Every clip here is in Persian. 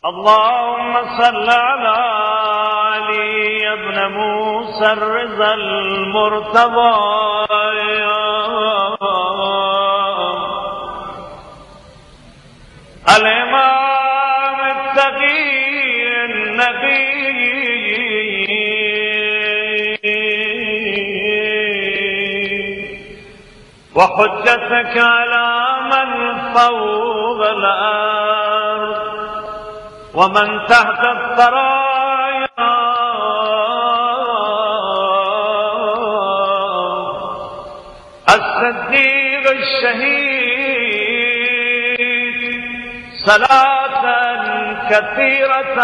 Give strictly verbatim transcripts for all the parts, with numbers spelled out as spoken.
اللهم صل على علي ابن موسى الرضا المرتضى الإمام التقي النبي وحجتك على من فوق الأرض ومن تحت الثرايا الصديق الشهيد صلاة كثيرة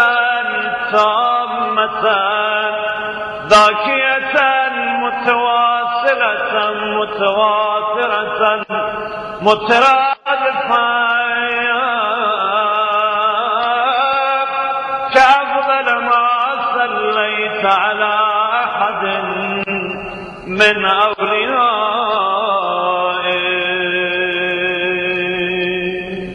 تامة ذاكية متواصلة متواترة مترادفة كأفضل ما صليت على أحد من أوليائك.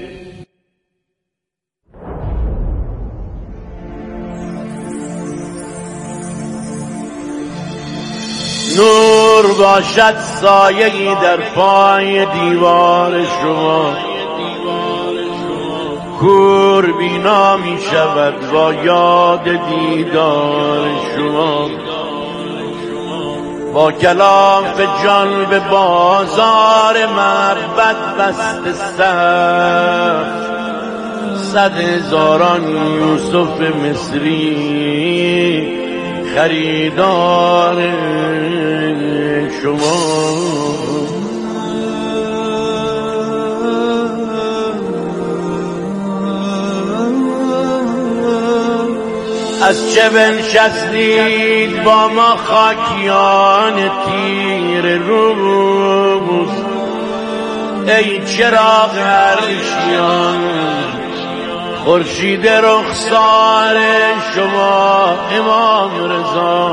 نور باشد سایه‌ای در پای دیوار شما، کور بینا می شود با یاد دیدار شما. با کلاف جان به بازار محبت بسته سخت، صد هزاران یوسف مصری خریدار شما. از چه بنشستید با ما خاکیان تیر روز، ای چراغ عرشیان خورشید رخسار شما امام رضا.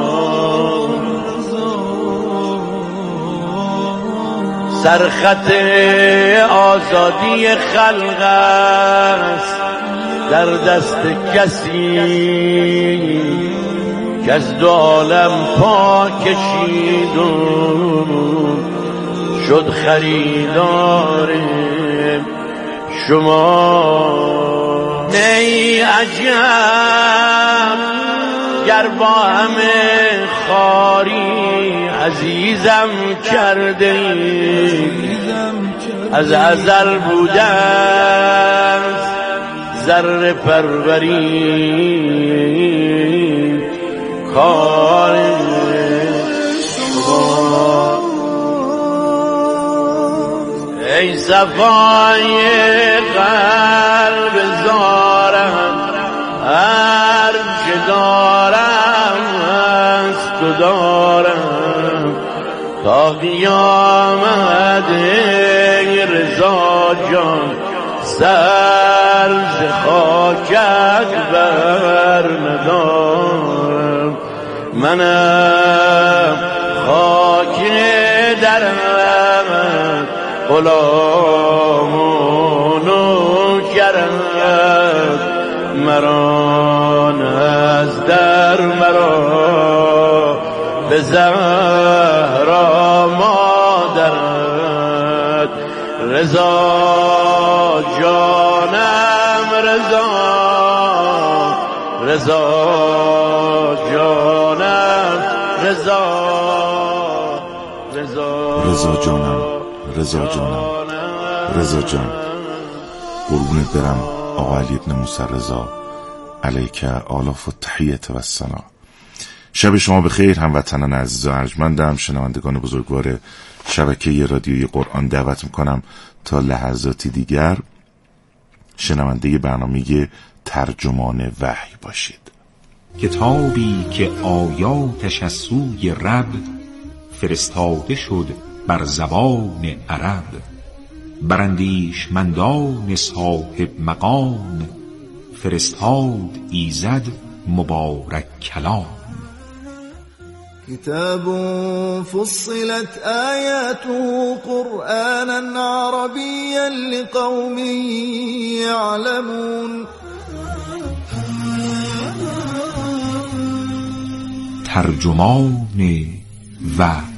سرخط آزادی خلق است در دست کسی که از دو عالم پا کشید و شد خریدار شما. نی عجب گر با همه خاری عزیزم کرده، از ازل بودن ذره پروری کار شما. ای صفای قلب زارم هر چه دارم از تو دارم تا قیامت. ای رضا جان سر ز خاکت بر ندارم، منم خاک درم غلام و نوکرم، مرا از در مرا به زهرا مادرت. رضا جانم رضا، رضا جانم رضا، رضا رضا جانم رضا جانم رضا جان. قربونت برم آقا علی ابن موسی رضا علیک آلاف و تحیت و الثنا. شب شما بخیر هموطنان عزیز و ارجمندم، شنوندگان بزرگوار شبکه رادیویی قرآن. دعوت میکنم تا لحظاتی دیگر شنونده برنامه ترجمان وحی باشید. کتابی که آیاتش از سوی رب فرستاده شد بر زبان عرب، بر اندیشمندان صاحب مقام فرستاد ایزد مبارک کلام. كتاب فصلت آياته قرآنا عربيا لقوم يعلمون ترجمان وحی.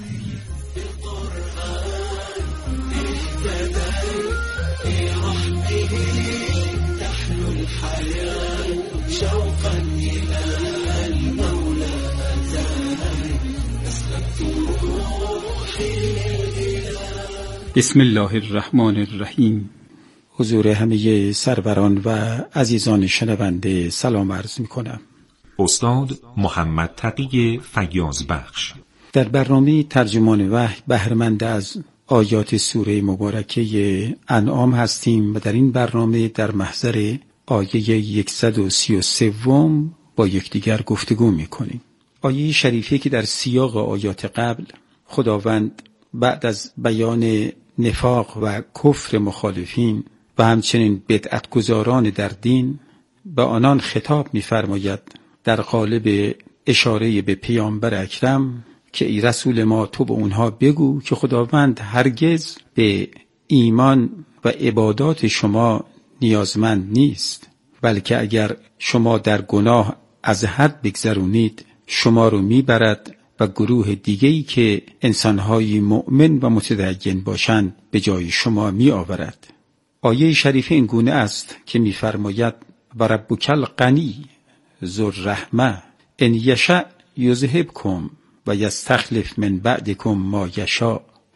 بسم الله الرحمن الرحیم. حضور همه سروران و عزیزان شنونده سلام عرض می کنم. استاد محمد تقی فیاض بخش در برنامه ترجمان وحی بهره‌مند از آیات سوره مبارکه انعام هستیم و در این برنامه در محضر آیه صد و سی و سه با یکدیگر گفتگو می کنیم. آیه شریفی که در سیاق آیات قبل خداوند بعد از بیان نفاق و کفر مخالفین و همچنین بدعتگزاران در دین به آنان خطاب می‌فرماید در قالب اشاره به پیامبر اکرم که ای رسول ما تو به اونها بگو که خداوند هرگز به ایمان و عبادات شما نیازمند نیست، بلکه اگر شما در گناه از حد بگذرونید شما رو میبرد و گروه دیگه‌ای که انسان‌های مؤمن و متدین باشند به جای شما می آورد. آیه شریف این گونه است که می‌فرماید و ربک الغنی ذو الرحمه ان یشاء یذهبکم و یستخلف من بعدکم ما یشاء.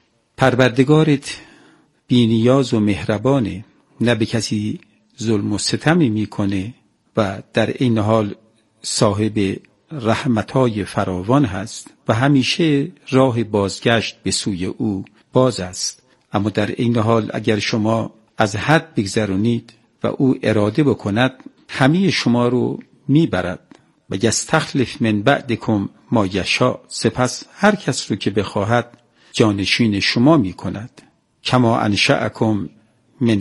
پروردگارت بی‌نیاز و مهربانه، نه به کسی ظلم و ستمی میکنه و در این حال صاحب رحمتهای فراوان هست و همیشه راه بازگشت به سوی او باز است. اما در این حال اگر شما از حد بگذرونید و او اراده بکند همه شما رو میبرد و یستخلف من بعدکم ما یشاء، سپس هر کس رو که بخواهد جانشین شما میکند. کما انشأکم من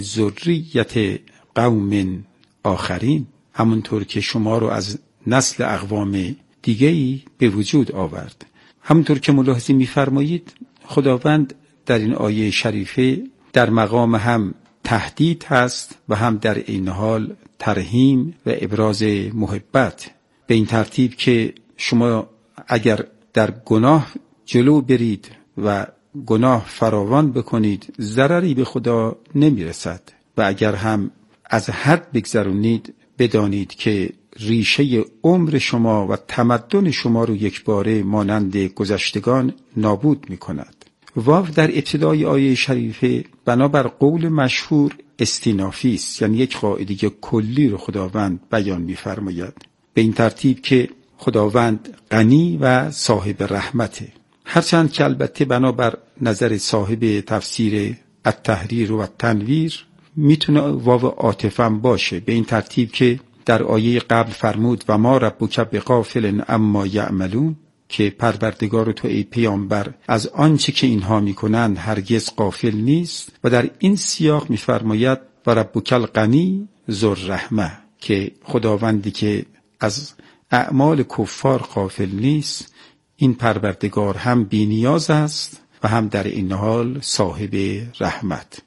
ذریة قوم آخرین، همونطور که شما رو از نسل اقوام دیگه‌ای به وجود آورد. همونطور که ملاحظه می‌فرمایید خداوند در این آیه شریفه در مقام هم تهدید هست و هم در این حال ترحیم و ابراز محبت، به این ترتیب که شما اگر در گناه جلو برید و گناه فراوان بکنید ضرری به خدا نمیرسد و اگر هم از حد بگذرونید بدانید که ریشه عمر شما و تمدن شما رو یک باره مانند گذشتگان نابود می کند. واو در ابتدای آیه شریفه بنابر قول مشهور استینافی است، یعنی یک قاعده کلی رو خداوند بیان می فرماید، به این ترتیب که خداوند غنی و صاحب رحمته. هرچند که البته بنابر نظر صاحب تفسیر التحریر و التنویر میتونه واو عاطفه باشه، به این ترتیب که در آیه قبل فرمود و ما ربک بغافل عما یعملون، که پروردگار تو ای پیامبر از آنچه که اینها میکنند هرگز غافل نیست، و در این سیاق میفرماید و ربک الغنی ذو الرحمه، که خداوندی که از اعمال کفار غافل نیست، این پروردگار هم بی‌نیاز است و هم در این حال صاحب رحمت.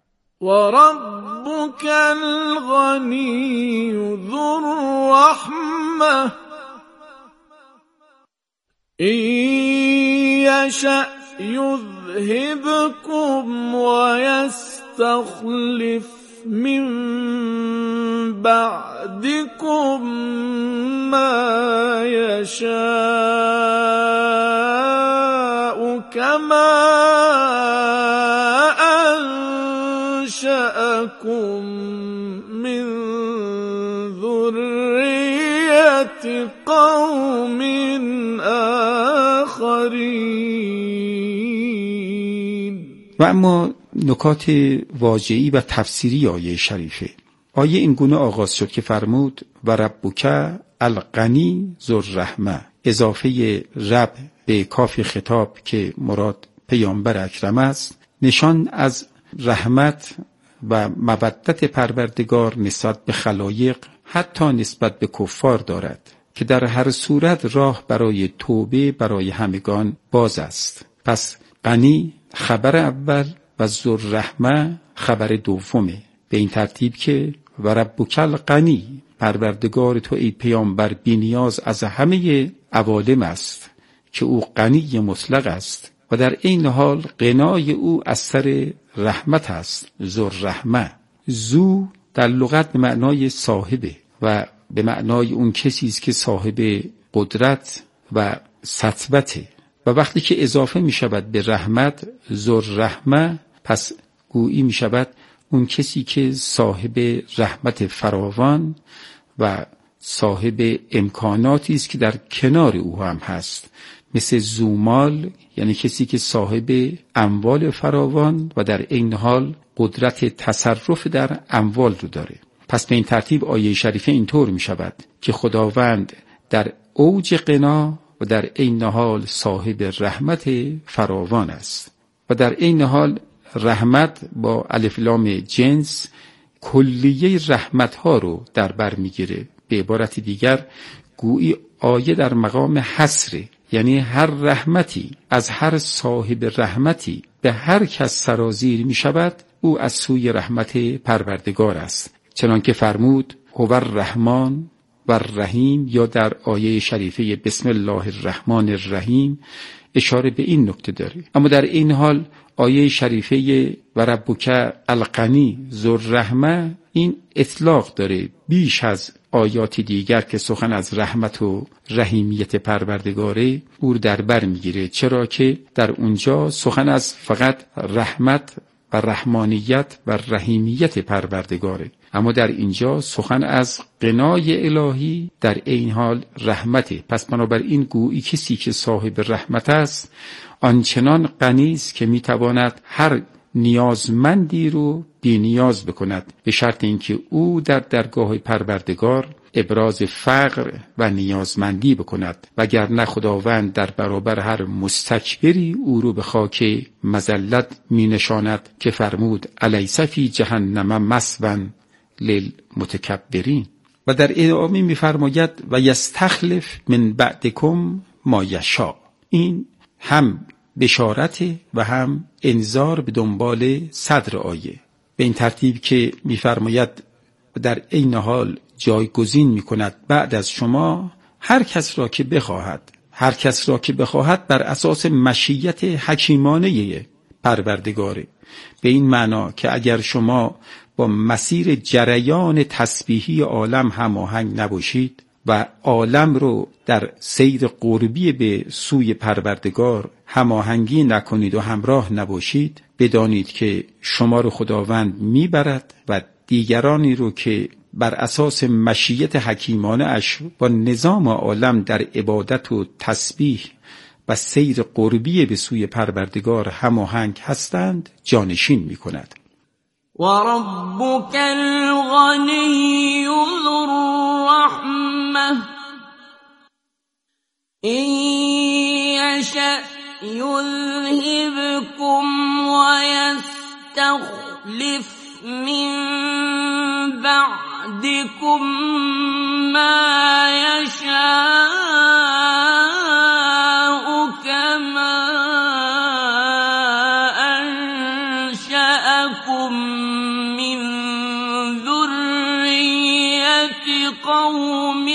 وربك الغني ذو الرحمة إن يشأ يذهبكم ويستخلف من بعدكم ما يشاء كما أنشأكم من ذرية قوم آخرين. و اما نکات واژه‌ای و تفسیری آیه شریفه. آیه این گونه آغاز شد که فرمود و ربک الغنی ذو الرحمه، اضافه رب به کاف خطاب که مراد پیامبر اکرم است، نشان از رحمت و مودت پروردگار نسبت به خلایق، حتی نسبت به کفار دارد که در هر صورت راه برای توبه برای همگان باز است. پس غنی خبر اول و ذو الرحمه خبر دومه، به این ترتیب که و ربک الغنی، پروردگار تو ای پیامبر بی نیاز از همه عوالم است که او غنی مطلق است و در این حال غنای او از سر رحمت است. ذو رحمه، ذو در لغت به معنای صاحبه و به معنای اون کسی است که صاحب قدرت و سطوته و وقتی که اضافه می شود به رحمت ذو رحمه، پس گویی می شود اون کسی که صاحب رحمت فراوان و صاحب امکاناتی است که در کنار او هم هست، مثل زومال، یعنی کسی که صاحب اموال فراوان و در این حال قدرت تصرف در اموال رو داره. پس به این ترتیب آیه شریفه اینطور می شود که خداوند در اوج غنا و در این حال صاحب رحمت فراوان است و در این حال رحمت با الف لام جنس کلیه رحمت ها رو در بر میگیره. به عبارت دیگر گویی آیه در مقام حصره، یعنی هر رحمتی از هر صاحب رحمتی به هر کس سرازیر می شود او از سوی رحمت پروردگار است، چنانکه فرمود هو الرحمن و الرحیم، یا در آیه شریفه بسم الله الرحمن الرحیم اشاره به این نکته داره. اما در این حال آیه شریفه و ربک الغنی ذو الرحمه این اطلاق داره بیش از آیات دیگر که سخن از رحمت و رحیمیت پروردگاره او رو در بر میگیره، چرا که در اونجا سخن از فقط رحمت و رحمانیت و رحیمیت پروردگاره، اما در اینجا سخن از غنای الهی در این حال رحمته. پس بنابراین گویی کسی که صاحب رحمت است آنچنان غنی است که میتواند هر نیازمندی رو بی نیاز بکند، به شرط اینکه او در درگاه پروردگار ابراز فقر و نیازمندی بکند، وگرنه خداوند در برابر هر مستکبری او رو به خاک مذلت می نشاند که فرمود الیس فی جهنم مثوی للمتکبرین. و در ادامه می فرماید و یستخلف من بعدکم ما یشاء. این هم بشارت و هم انذار به دنبال صدر آیه، به این ترتیب که می‌فرماید در این حال جایگزین می‌کند بعد از شما هر کس را که بخواهد، هر کس را که بخواهد بر اساس مشیت حکیمانه پروردگاره، به این معنا که اگر شما با مسیر جریان تسبیحی عالم هماهنگ نباشید و عالم رو در سیر قربی به سوی پروردگار هماهنگی نکنید و همراه نباشید، بدانید که شما رو خداوند میبرد و دیگرانی رو که بر اساس مشیت حکیمانه اش با نظام عالم در عبادت و تسبیح و سیر قربی به سوی پروردگار هماهنگ هستند جانشین میکند. و ربک الغنی ذو الرحمه این یشأ یذهبکم و یستخلف من بعدکم ما یشاء کما انشأکم من ذریة قوم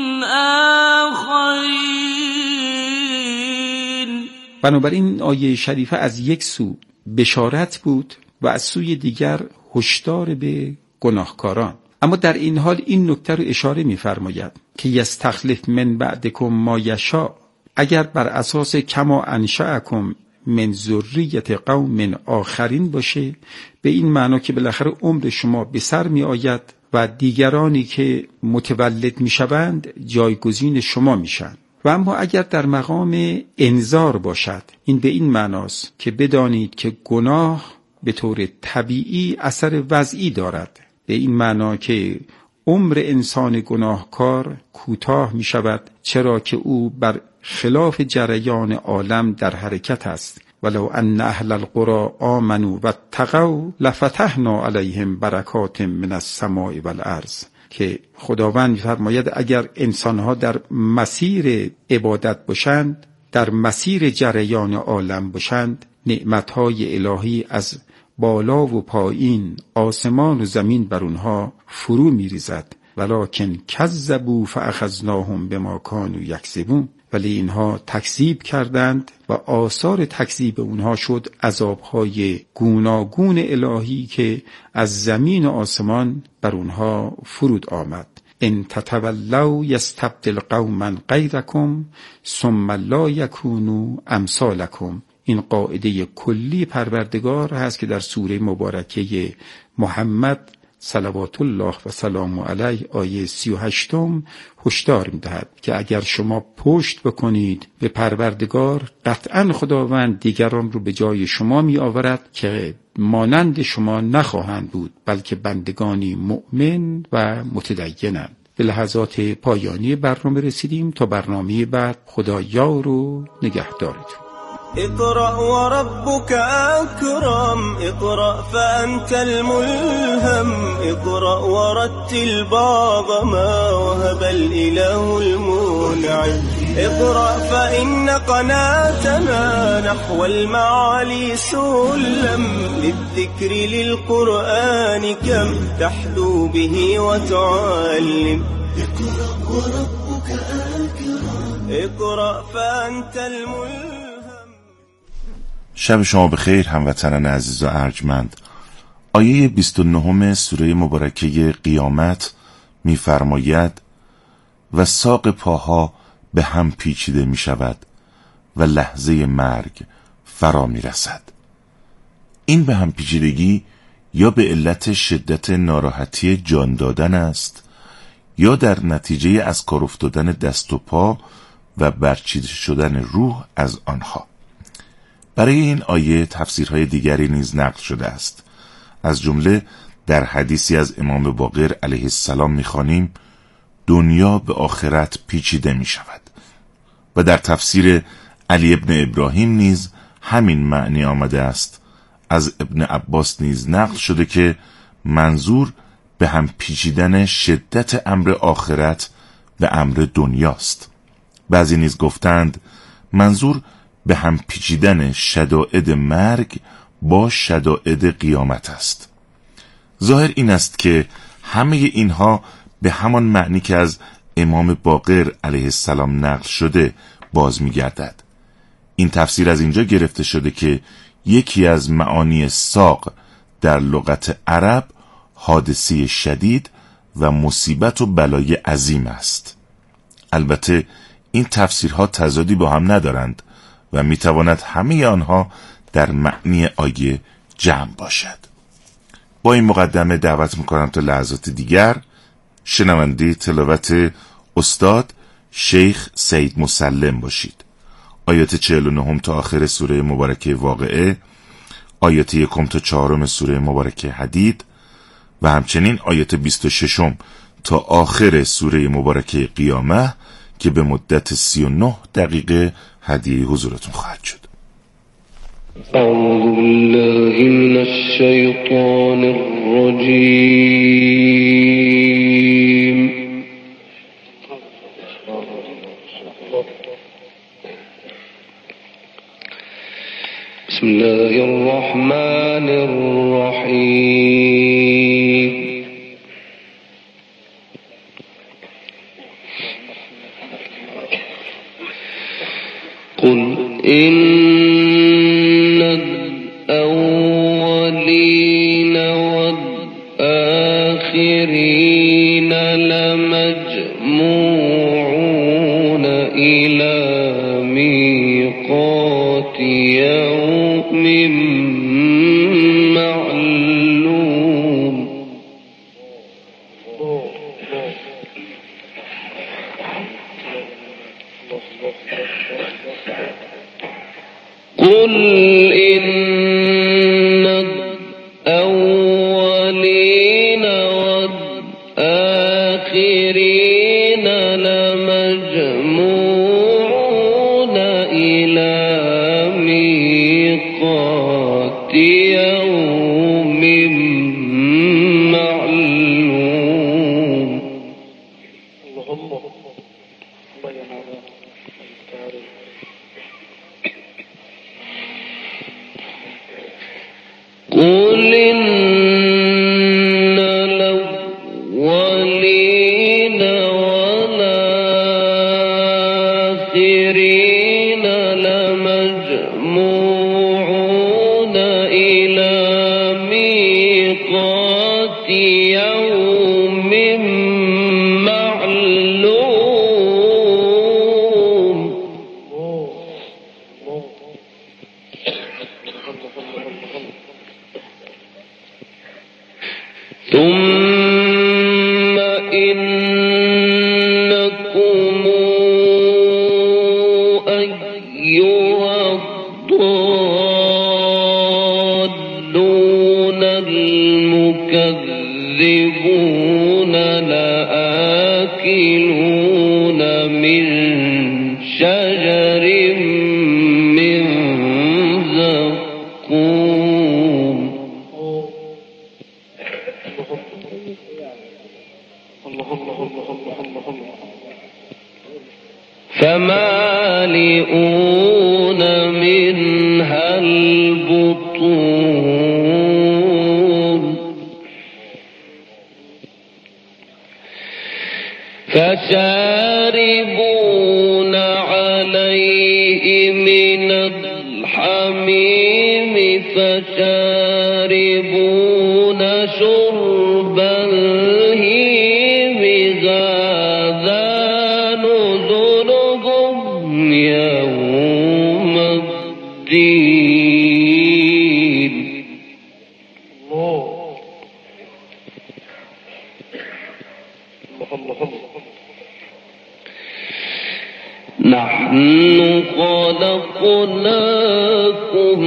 آخرین. بنابراین آیه شریفه از یک سو بشارت بود و از سوی دیگر هشدار به گناهکاران. اما در این حال این نکته رو اشاره می‌فرماید که یستخلف من بعدکم ما یشاء، اگر بر اساس کما انشأکم من ذریة قوم آخرین باشه، به این معنا که بالاخره عمر شما به سر می آید و دیگرانی که متولد می شوند جایگزین شما میشن. و اما اگر در مقام انذار باشد، این به این معناست که بدانید که گناه به طور طبیعی اثر وضعی دارد، به این معنا که عمر انسان گناهکار کوتاه می شود، چرا که او بر خلاف جریان عالم در حرکت است. ولو ان اهل القرى آمنوا واتقوا لفتحنا علیهم برکات من السماء والارض، که خداوند می‌فرماید اگر انسان‌ها در مسیر عبادت باشند، در مسیر جریان عالم باشند، نعمت‌های الهی از بالا و پایین، آسمان و زمین بر اونها فرو می‌ریزد. ولکن کذبوا فاخذناهم بما كانوا یکذبون. ولی اینها تکذیب کردند و آثار تکذیب اونها شد عذابهای گوناگون الهی که از زمین و آسمان بر اونها فرود آمد. ان تتولوا یستبدل قوما غیرکم ثم لا یکونوا امثالکم. این قاعده کلی پروردگار هست که در سوره مبارکه محمد صلوات الله و سلام علیه آیه سی و هشتم هشدار می‌دهد که اگر شما پشت بکنید به پروردگار قطعاً خداوند دیگران رو به جای شما می آورد که مانند شما نخواهند بود، بلکه بندگانی مؤمن و متدینند. به لحظات پایانی برنامه رسیدیم. تا برنامه بعد خدا یار و نگهدارتون. اقرأ وربك أكرم اقرأ فأنت الملهم اقرأ ورتل بعض ما وهب الإله المنعم اقرأ فإن قناتنا نحو المعالي سلم للذكر للقرآن كم تحدو به وتعلم اقرأ وربك أكرم اقرأ فأنت الملهم. شب شما بخیر هموطنان عزیز و ارجمند. آیه بیست و نه سوره مبارکه قیامت می‌فرماید و ساق پاها به هم پیچیده می شود و لحظه مرگ فرا می رسد. این به هم پیچیدگی یا به علت شدت ناراحتی جان دادن است یا در نتیجه از کار افتادن دست و پا و برچیده شدن روح از آنها. برای این آیه تفسیرهای دیگری نیز نقل شده است. از جمله در حدیثی از امام باقر علیه السلام می‌خوانیم دنیا به آخرت پیچیده می شود و در تفسیر علی ابن ابراهیم نیز همین معنی آمده است. از ابن عباس نیز نقل شده که منظور به هم پیچیدن شدت امر آخرت و امر دنیاست. بعضی نیز گفتند منظور به هم پیچیدن شدائد مرگ با شدائد قیامت است. ظاهر این است که همه اینها به همان معنی که از امام باقر علیه السلام نقل شده باز می گردد. این تفسیر از اینجا گرفته شده که یکی از معانی ساق در لغت عرب حادثه شدید و مصیبت و بلای عظیم است. البته این تفسیرها تضادی با هم ندارند و می تواند همه آنها در معنی آیه جمع باشد. با این مقدمه دعوت میکنم تا لحظات دیگر شنونده تلاوت استاد شیخ سید مسلم باشید. آیات چهل و نه تا آخر سوره مبارکه واقعه، آیات یکم تا چهارم سوره مبارکه حدید و همچنین آیات بیست و ششم تا آخر سوره مبارکه قیامه که به مدت سی و نه دقیقه هدیه حضورتون خواهد شد. اعوذ بالله من الشیطان الرجیم. بسم الله الرحمن الرحیم. قل إن الأولين والآخرين لمجموعون إلى ميقات يوم معلوم. قل إن الأولين والآخرين لمجموعون إلى ميقات يوم معلوم. قل إن الأولين والآخرين ثم إنكم أيها الضالون المكذبون لآكلون من شجر من زقوم فمالئون منها البطون فشاربون عليه من الحميم فشاربون شرب الهيم هذا نزلهم يوم الدين. نحن خلقناكم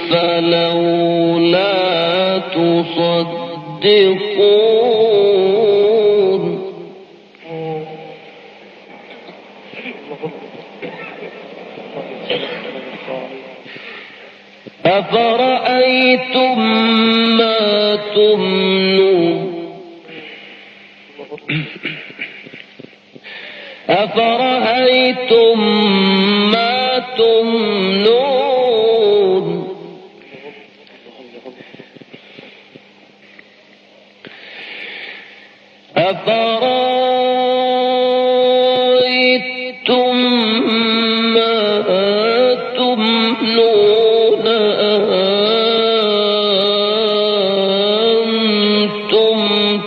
فلولا تصدقون. أفرأيتم ما تمنون أفرأيتم ما تمنون أفرأيتم ما تمنون أنتم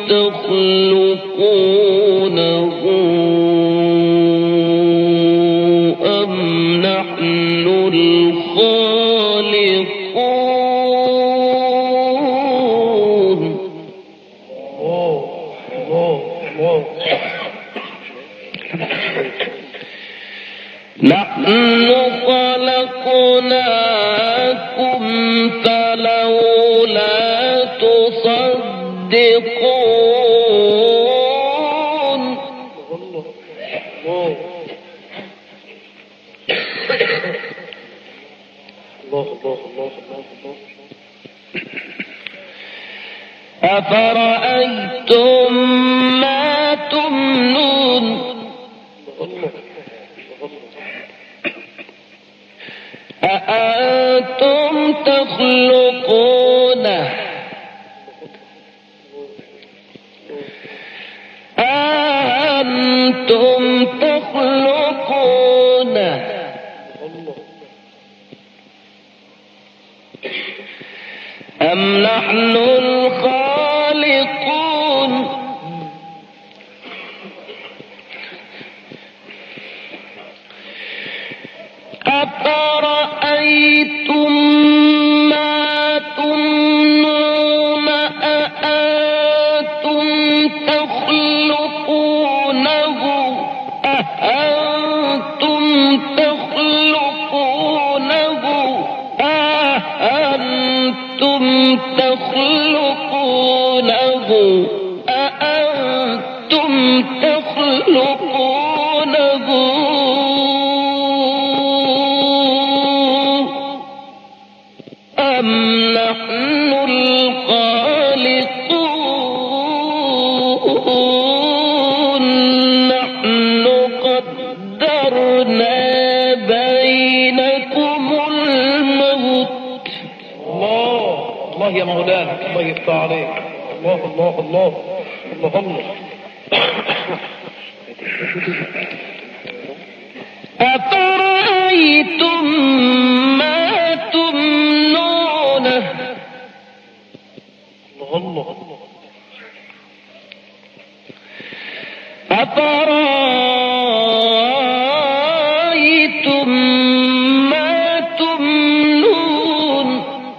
تخلقونه أم نحن الخالقون. نحن خلقناكم فلولا تصدقون. أفرأيتم ما تمنون أأنتم تخلقونه أأنتم تخلقونه أم نحن الخالقون. أفرأيتم ما تمنون أأنتم تخلقونه أأنتم تخلقونه أأنتم تخلقونه أأنتم تخلقونه أم نحن الخالقون. نحن قدرنا بينكم الموت. الله الله يا مولانا، الله يفتح عليك. الله الله الله الله الله. أفرأيتم ما تمنون الله أفرأيتم ما تمنون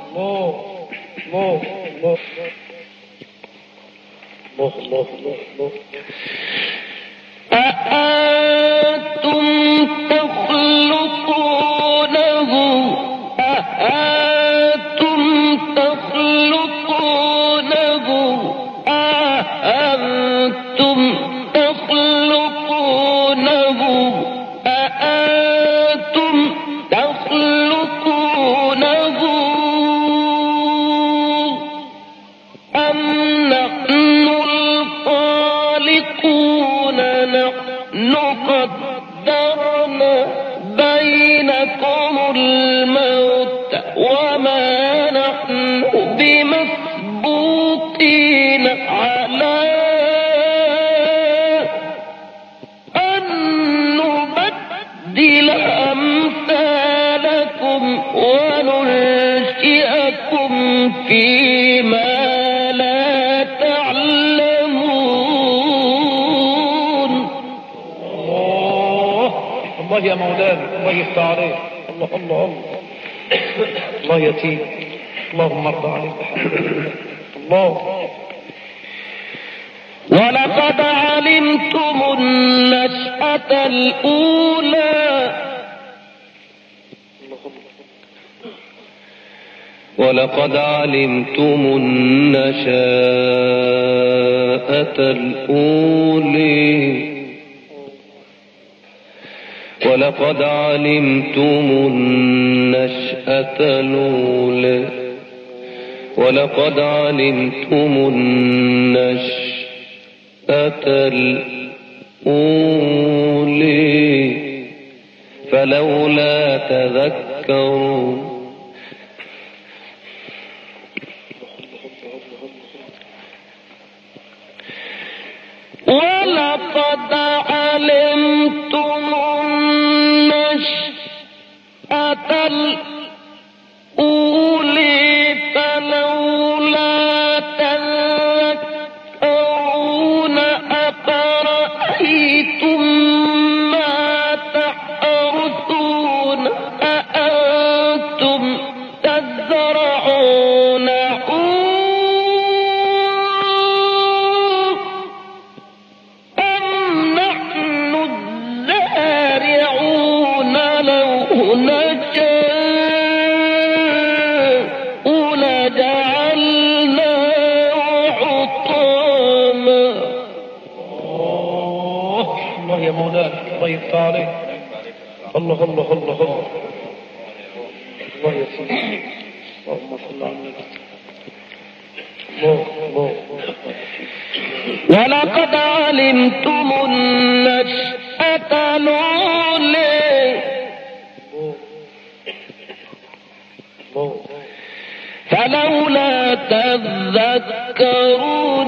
الله الله الله الله أأنتم تخلقونه أأنتم تخلقونه أأنتم تخلقونه أأنتم تخلقونه أم نحن الخالقون نحن قدرنا بينكم الموت وما نحن بمسبوقين على أن نبدل أمثالكم وننشئكم فيما لا تعلمون. الله الله يا مولانا، الله يفتح عليك. الله الله الله الله يتيم، اللهم ارضى عليك بحمدك. الله ولقد علمتم النشأة الأولى ولقد علمتم النشأة الأولى ولقد علمتم النشأة الأولى ولقد علمتم النشأة الأولى فلولا تذكرون. ولقد علمتم النشأة الأولى فلولا تذكرون أفرأيتم ما تحرثون أأنتم تزرعونه أم نحن الزارعون لو نشاء لجعلناه حطاما. الله يا مولانا، الله يفتح عليك. الله الله الله الله الله يا سيدي، اللهم صل على النبي. الله الله ولقد علمتم النشأة الأولى فلولا تذكرون.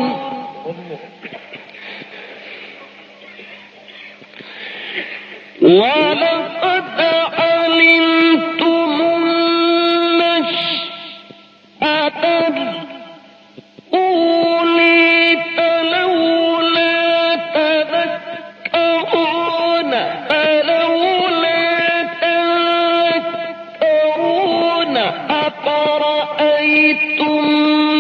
ولقد علمتم النشأة الأولى فلولا تذكرون فلولا تذكرون أفرأيتم